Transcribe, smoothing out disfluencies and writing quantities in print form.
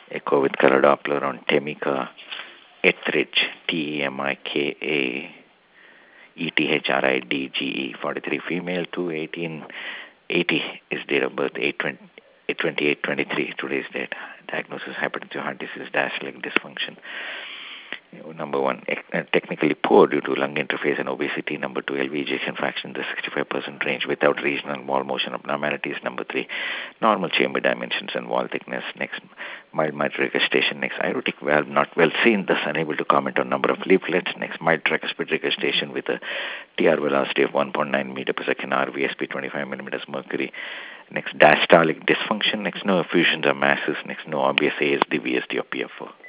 Echo with color Doppler on Temika, Etheridge, Temikha, 43 female, 2/18/80 is date of birth, 8/28/23, today's date. Diagnosis hypertensive heart disease, diastolic dysfunction. Number one, technically poor due to lung interface and obesity. Number two, LV ejection fraction in the 65% range without regional wall motion abnormalities. Number three, normal chamber dimensions and wall thickness. Next, mild mitral regurgitation. Next, aortic valve not well seen, thus unable to comment on number of leaflets. Next, mild tricuspid regurgitation with a TR velocity of 1.9 meter per second, RVSP 25 millimeters mercury. Next, diastolic dysfunction. Next, no effusions or masses. Next, no obvious ASD, VSD or PFO.